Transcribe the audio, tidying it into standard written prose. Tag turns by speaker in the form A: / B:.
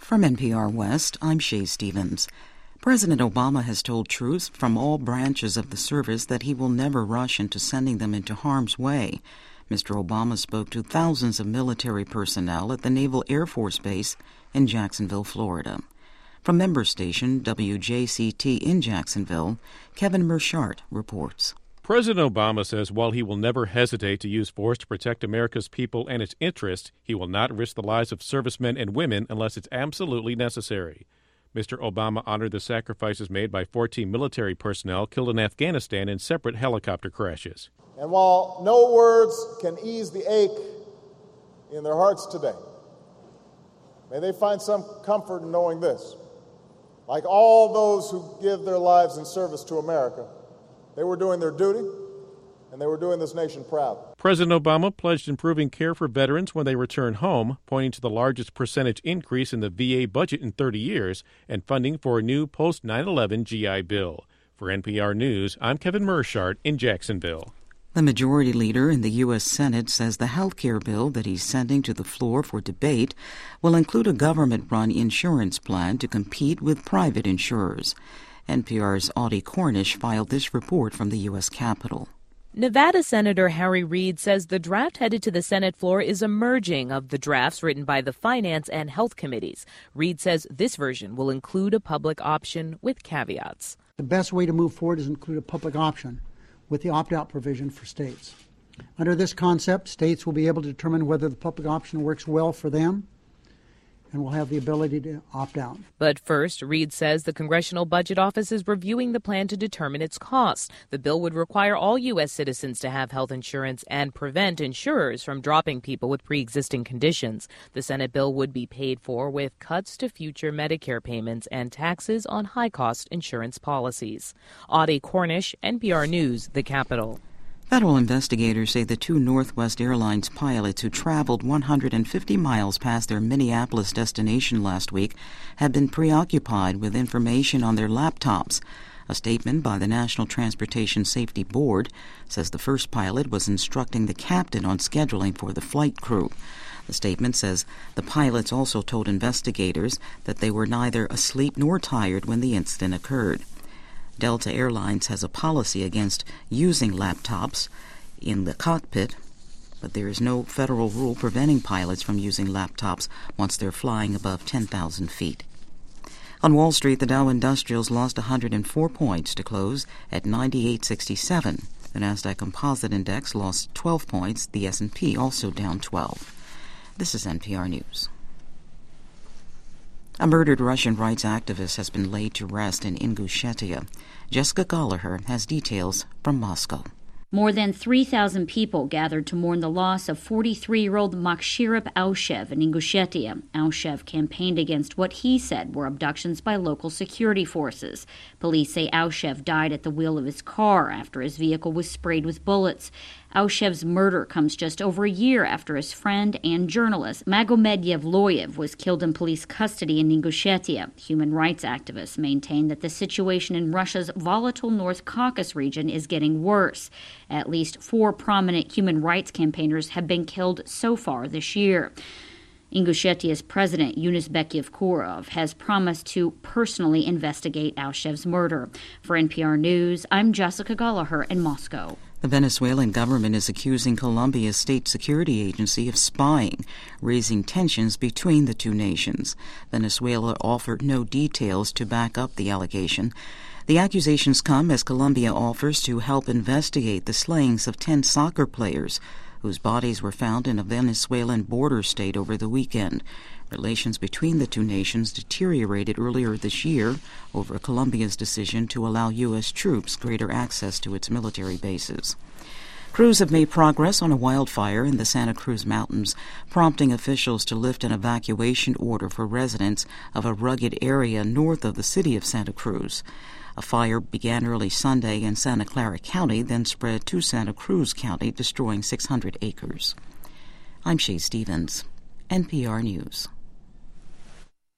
A: From NPR West, I'm Shay Stevens. President Obama has told troops from all branches of the service that he will never rush into sending them into harm's way. Mr. Obama spoke to thousands of military personnel at the Naval Air Force Base in Jacksonville, Florida. From member station WJCT in Jacksonville, Kevin Mershart reports.
B: President Obama says while he will never hesitate to use force to protect America's people and its interests, he will not risk the lives of servicemen and women unless it's absolutely necessary. Mr. Obama honored the sacrifices made by 14 military personnel killed in Afghanistan in separate helicopter crashes.
C: And while no words can ease the ache in their hearts today, may they find some comfort in knowing this. Like all those who give their lives in service to America, they were doing their duty, and they were doing this nation proud.
B: President Obama pledged improving care for veterans when they return home, pointing to the largest percentage increase in the VA budget in 30 years and funding for a new post-9/11 GI Bill. For NPR News, I'm Kevin Mershart in Jacksonville.
A: The majority leader in the U.S. Senate says the health care bill that he's sending to the floor for debate will include a government-run insurance plan to compete with private insurers. NPR's Audie Cornish filed this report from the U.S. Capitol.
D: Nevada Senator Harry Reid says the draft headed to the Senate floor is a merging of the drafts written by the Finance and Health Committees. Reid says this version will include a public option with caveats.
E: The best way to move forward is include a public option with the opt-out provision for states. Under this concept, states will be able to determine whether the public option works well for them and will have the ability to opt out.
D: But first, Reid says the Congressional Budget Office is reviewing the plan to determine its cost. The bill would require all U.S. citizens to have health insurance and prevent insurers from dropping people with pre-existing conditions. The Senate bill would be paid for with cuts to future Medicare payments and taxes on high-cost insurance policies. Audie Cornish, NPR News, the Capitol.
A: Federal investigators say the two Northwest Airlines pilots who traveled 150 miles past their Minneapolis destination last week had been preoccupied with information on their laptops. A statement by the National Transportation Safety Board says the first pilot was instructing the captain on scheduling for the flight crew. The statement says the pilots also told investigators that they were neither asleep nor tired when the incident occurred. Delta Airlines has a policy against using laptops in the cockpit, but there is no federal rule preventing pilots from using laptops once they're flying above 10,000 feet. On Wall Street, the Dow Industrials lost 104 points to close at 98.67. The Nasdaq Composite Index lost 12 points. The S&P also down 12. This is NPR News. A murdered Russian rights activist has been laid to rest in Ingushetia. Jessica Gallagher has details from Moscow.
F: More than 3,000 people gathered to mourn the loss of 43-year-old Makshirap Aushev in Ingushetia. Aushev campaigned against what he said were abductions by local security forces. Police say Aushev died at the wheel of his car after his vehicle was sprayed with bullets. Aushev's murder comes just over a year after his friend and journalist Magomed Yevloyev was killed in police custody in Ingushetia. Human rights activists maintain that the situation in Russia's volatile North Caucasus region is getting worse. At least 4 prominent human rights campaigners have been killed so far this year. Ingushetia's president, Yunusbek Yevkurov, has promised to personally investigate Aushev's murder. For NPR News, I'm Jessica Gallagher in Moscow.
A: The Venezuelan government is accusing Colombia's state security agency of spying, raising tensions between the two nations. Venezuela offered no details to back up the allegation. The accusations come as Colombia offers to help investigate the slayings of 10 soccer players whose bodies were found in a Venezuelan border state over the weekend. Relations between the two nations deteriorated earlier this year over Colombia's decision to allow U.S. troops greater access to its military bases. Crews have made progress on a wildfire in the Santa Cruz Mountains, prompting officials to lift an evacuation order for residents of a rugged area north of the city of Santa Cruz. A fire began early Sunday in Santa Clara County, then spread to Santa Cruz County, destroying 600 acres. I'm Shay Stevens, NPR News.